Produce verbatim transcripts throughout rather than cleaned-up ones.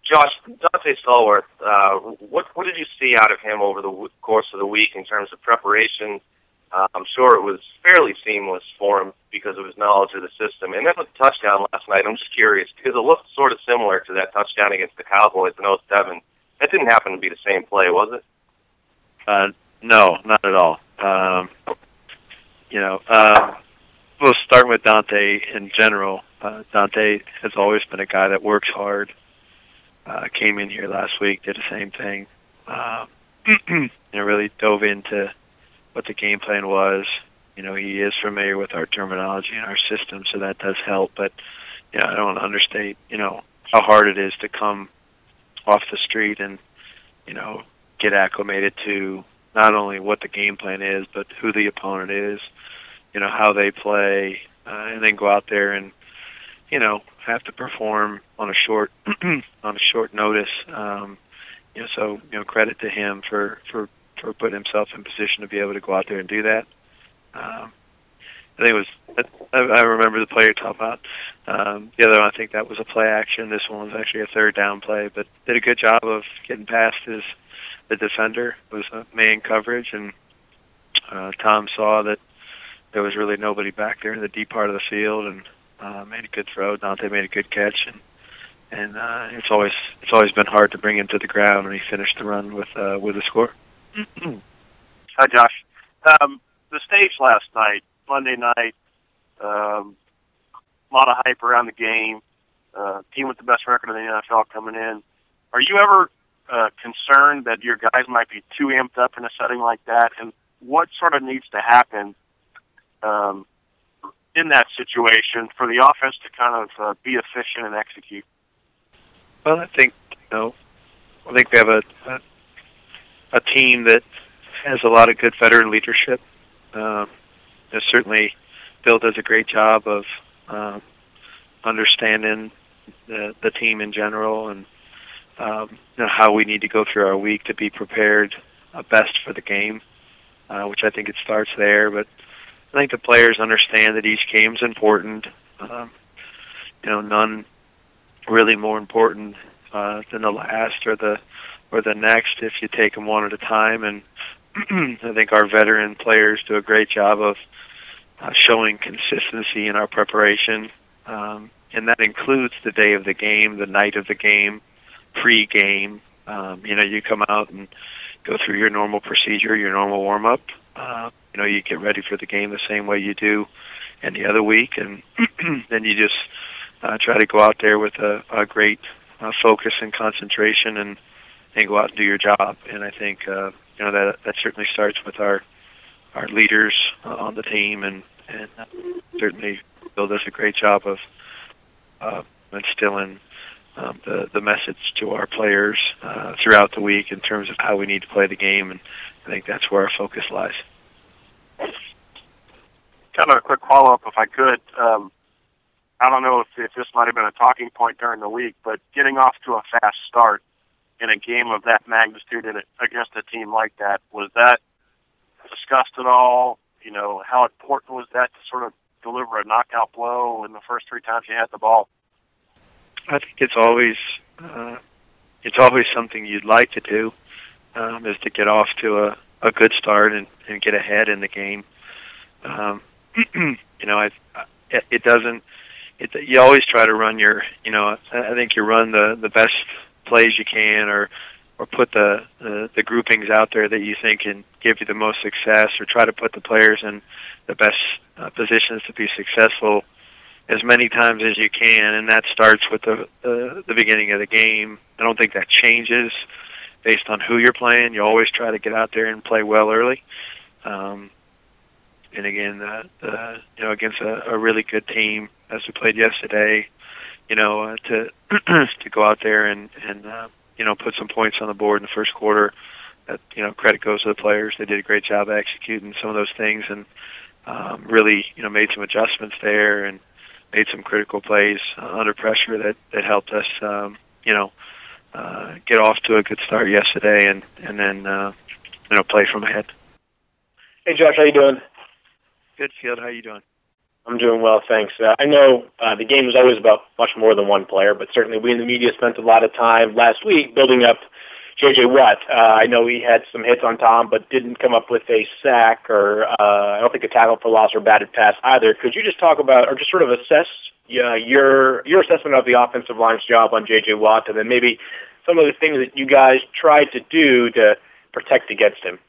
Josh, Dante Stallworth, uh, what what did you see out of him over the w- course of the week in terms of preparation? Uh, I'm sure it was fairly seamless for him because of his knowledge of the system. And then with the touchdown last night, I'm just curious because it looked sort of similar to that touchdown against the Cowboys in oh seven. That didn't happen to be the same play, was it? Uh, no, not at all. Um, you know, uh, we'll start with Dante in general. Uh, Dante has always been a guy that works hard. Uh, came in here last week, did the same thing. Uh, and really dove into what the game plan was. You know, he is familiar with our terminology and our system, so that does help. But, you know, I don't want to understate, you know, how hard it is to come off the street and, you know, get acclimated to not only what the game plan is, but who the opponent is, you know, how they play, uh, and then go out there and, you know, have to perform on a short on a short notice. Um, you know, so you know, credit to him for, for, for putting himself in position to be able to go out there and do that. Um, I think it was. I, I remember the play you're talking about. Um, the other one, I think that was a play action. This one was actually a third down play, but did a good job of getting past his the defender. It was a man coverage, and uh, Tom saw that there was really nobody back there in the deep part of the field, and uh, made a good throw. Dante made a good catch, and and uh, it's always it's always been hard to bring him to the ground, and he finished the run with uh, with a score. Hi, Josh. Um, the stage last night, Monday night, um, a lot of hype around the game. Uh, team with the best record in the N F L coming in. Are you ever uh, concerned that your guys might be too amped up in a setting like that? And what sort of needs to happen um, in that situation for the offense to kind of uh, be efficient and execute? Well, I think you know, I think we have a, a a team that has a lot of good veteran leadership. Um, certainly, Bill does a great job of uh, understanding the, the team in general and um, you know, how we need to go through our week to be prepared uh, best for the game, uh, which I think it starts there. But I think the players understand that each game is important. Um, you know, none really more important uh, than the last or the or the next if you take them one at a time. And I think our veteran players do a great job of uh, showing consistency in our preparation, um, and that includes the day of the game, the night of the game, pre-game. Um, you know, you come out and go through your normal procedure, your normal warm-up. Uh, you know, you get ready for the game the same way you do any other week, and then you just uh, try to go out there with a, a great uh, focus and concentration and, and go out and do your job. And I think, uh, you know, that that certainly starts with our our leaders uh, on the team, and, and uh, certainly Bill does a great job of uh, instilling um, the, the message to our players uh, throughout the week in terms of how we need to play the game, and I think that's where our focus lies. Kind of a quick follow-up, if I could. Um, I don't know if, if this might have been a talking point during the week, but getting off to a fast start in a game of that magnitude and against a team like that, was that discussed at all? You know, how important was that to sort of deliver a knockout blow in the first three times you had the ball? I think it's always uh, it's always something you'd like to do, um, is to get off to a, a good start and, and get ahead in the game. Um, you know, I, it, it doesn't. It, you always try to run your. You know, I think you run the, the best plays you can, or or put the, the the groupings out there that you think can give you the most success, or try to put the players in the best uh, positions to be successful as many times as you can, and that starts with the, the the beginning of the game. I don't think that changes based on who you're playing. You always try to get out there and play well early. Um, and again, uh, the, you know, against a, a really good team as we played yesterday, you know, uh, to to go out there and and uh, you know, put some points on the board in the first quarter. That, you know, credit goes to the players. They did a great job executing some of those things, and um, really, you know, made some adjustments there and made some critical plays uh, under pressure that, that helped us, um, you know, uh, get off to a good start yesterday, and and then uh, you know, play from ahead. Hey, Josh, how you doing? Good, Field. How you doing? I'm doing well, thanks. Uh, I know uh, the game is always about much more than one player, but certainly we in the media spent a lot of time last week building up J J. Watt. Uh, I know he had some hits on Tom, but didn't come up with a sack or uh, I don't think a tackle for loss or batted pass either. Could you just talk about, or just sort of assess uh, your your assessment of the offensive line's job on J J. Watt, and then maybe some of the things that you guys tried to do to protect against him?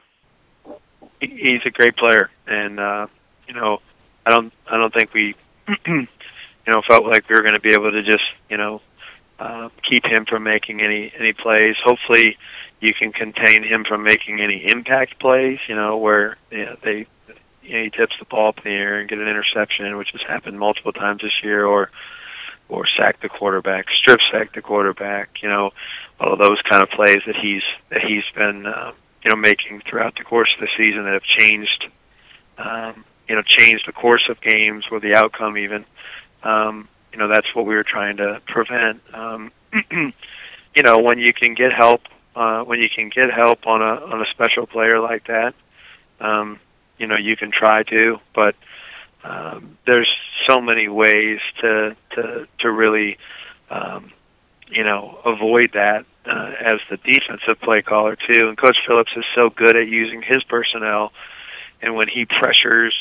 He's a great player, and uh, you know. I don't. I don't think we, you know, felt like we were going to be able to just, you know, uh, keep him from making any any plays. Hopefully, you can contain him from making any impact plays. You know, where you know, they, you know, he tips the ball up in the air and get an interception, which has happened multiple times this year, or or sack the quarterback, strip sack the quarterback. You know, all of those kind of plays that he's that he's been, uh, you know, making throughout the course of the season that have changed. Um, you know, change the course of games or the outcome even. Um, you know, that's what we were trying to prevent. Um, you know, when you can get help, uh, when you can get help on a on a special player like that, um, you know, you can try to, but um, there's so many ways to to to really, um, you know, avoid that uh, as the defensive play caller too. And Coach Phillips is so good at using his personnel. And when he pressures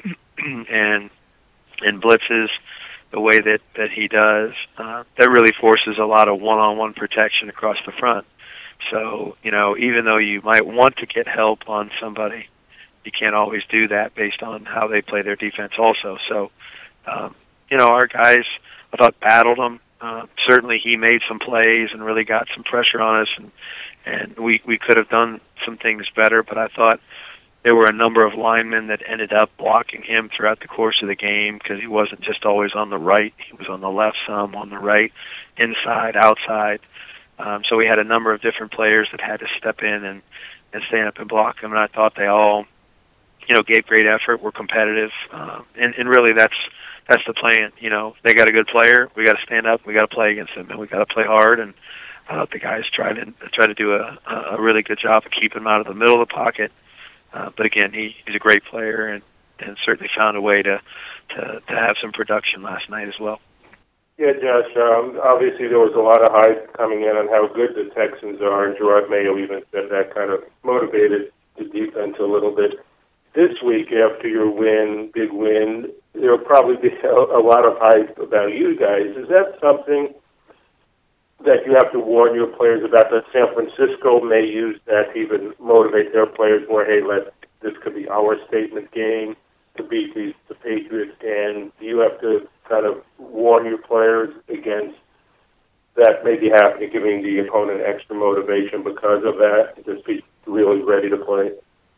and and blitzes the way that, that he does, uh, that really forces a lot of one-on-one protection across the front. So, you know, even though you might want to get help on somebody, you can't always do that based on how they play their defense also. So, um, you know, our guys, I thought, battled him. Uh, certainly he made some plays and really got some pressure on us, and, and we, we could have done some things better, but I thought there were a number of linemen that ended up blocking him throughout the course of the game because he wasn't just always on the right. He was on the left some, on the right, inside, outside. Um, so we had a number of different players that had to step in and, and stand up and block him, and I thought they all, you know, gave great effort, were competitive, um, and, and really that's that's the plan. You know, they got a good player, we got to stand up, we got to play against them, and we got to play hard. And I thought the guys tried to try to do a, a really good job of keeping him out of the middle of the pocket. Uh, but again, he, he's a great player, and, and certainly found a way to, to to have some production last night as well. Yeah, Josh, um, obviously there was a lot of hype coming in on how good the Texans are, and Gerard Mayo even said that kind of motivated the defense a little bit. This week, after your win, big win, there will probably be a, a lot of hype about you guys. Is that something that you have to warn your players about, that San Francisco may use that to even motivate their players more? Hey, let this could be our statement game to beat these, the Patriots, and do you have to kind of warn your players against that maybe happening, giving the opponent extra motivation because of that, to just be really ready to play?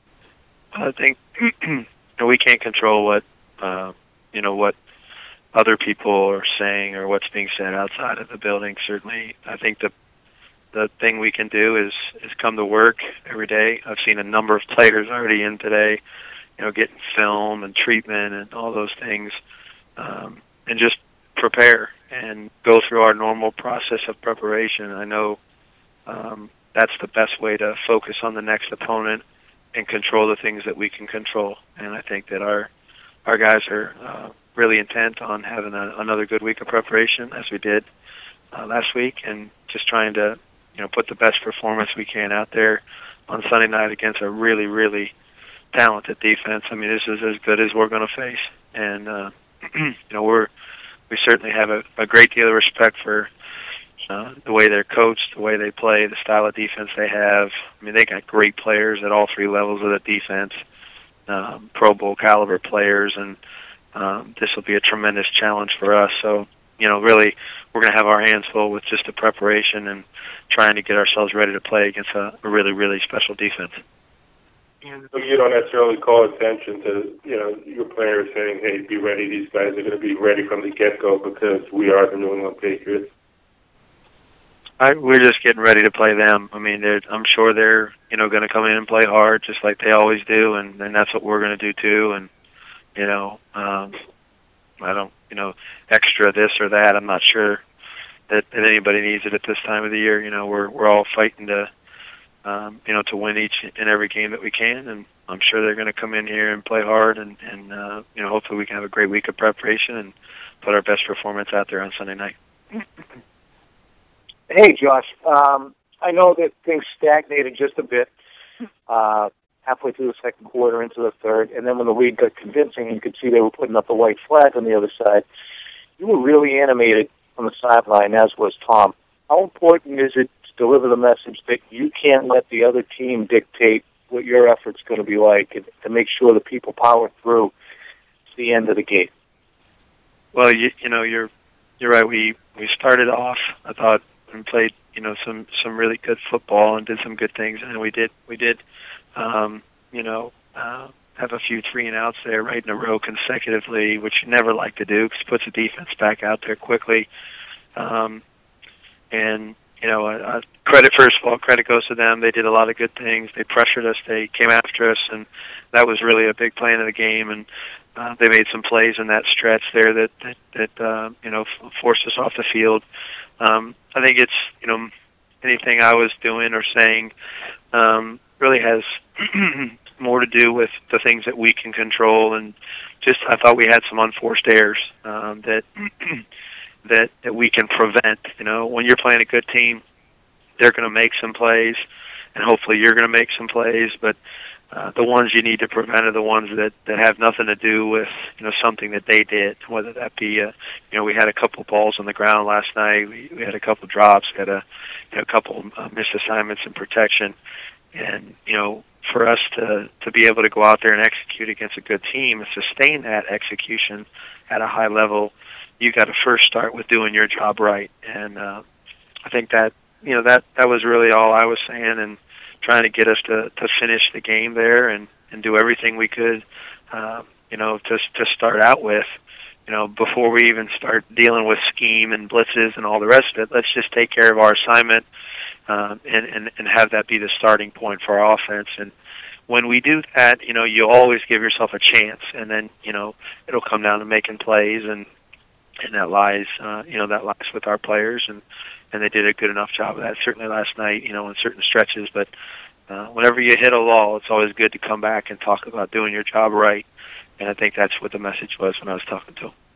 I think you know, we can't control what uh, you know what other people are saying or what's being said outside of the building. Certainly, I think the the thing we can do is is come to work every day. I've seen a number of players already in today, you know, getting film and treatment and all those things, um, and just prepare and go through our normal process of preparation. I know um, that's the best way to focus on the next opponent and control the things that we can control. And I think that our our guys are uh, really intent on having a, another good week of preparation, as we did uh, last week, and just trying to, you know, put the best performance we can out there on Sunday night against a really, really talented defense. I mean, this is as good as we're going to face, and uh, you know, we're we certainly have a, a great deal of respect for uh, the way they're coached, the way they play, the style of defense they have. I mean, they got great players at all three levels of the defense, um, Pro Bowl caliber players, and um, this will be a tremendous challenge for us. So, you know, really, we're going to have our hands full with just the preparation and trying to get ourselves ready to play against a, a really, really special defense. So you don't necessarily call attention to, you know, your players saying, hey, be ready, these guys are going to be ready from the get-go because we are the New England Patriots? I, we're just getting ready to play them. I mean, I'm sure they're, you know, going to come in and play hard just like they always do, and, and that's what we're going to do too. And, you know, um, I don't, you know, extra this or that. I'm not sure that, that anybody needs it at this time of the year. You know, we're we're all fighting to, um, you know, to win each and every game that we can, and I'm sure they're going to come in here and play hard, and, and uh, you know, hopefully we can have a great week of preparation and put our best performance out there on Sunday night. Hey, Josh. Um, I know that things stagnated just a bit uh, halfway through the second quarter into the third, and then when the lead got convincing, you could see they were putting up the white flag on the other side. You were really animated on the sideline, as was Tom. How important is it to deliver the message that you can't let the other team dictate what your effort's going to be like, and to make sure that people power through to the end of the game? Well, you, you know, you're you're right. We we started off, I thought, and played, you know, some some really good football and did some good things, and we did we did, um, you know, uh, have a few three and outs there right in a row consecutively, which you never like to do because it puts the defense back out there quickly. Um, and you know, uh, credit first of all, credit goes to them. They did a lot of good things. They pressured us. They came after us, and that was really a big plan of the game. And uh, they made some plays in that stretch there that that, that uh, you know f- forced us off the field. Um, I think it's, you know, anything I was doing or saying um, really has more to do with the things that we can control, and just I thought we had some unforced errors um, that. that that we can prevent. You know, when you're playing a good team, they're going to make some plays, and hopefully you're going to make some plays, but uh, the ones you need to prevent are the ones that, that have nothing to do with, you know, something that they did, whether that be, uh, you know, we had a couple balls on the ground last night, we, we had a couple drops, we had a, you know, a couple uh, missed assignments in protection, and, you know, for us to, to be able to go out there and execute against a good team and sustain that execution at a high level, you got to first start with doing your job right. And uh, I think that, you know, that, that was really all I was saying, and trying to get us to, to finish the game there and, and do everything we could, uh, you know, to, to start out with, you know, before we even start dealing with scheme and blitzes and all the rest of it. Let's just take care of our assignment uh, and, and, and have that be the starting point for our offense. And when we do that, you know, you always give yourself a chance, and then, you know, it'll come down to making plays, and and that lies, uh, you know, that lies with our players, and, and they did a good enough job of that, certainly last night, you know, in certain stretches. But uh, whenever you hit a lull, it's always good to come back and talk about doing your job right, and I think that's what the message was when I was talking to him.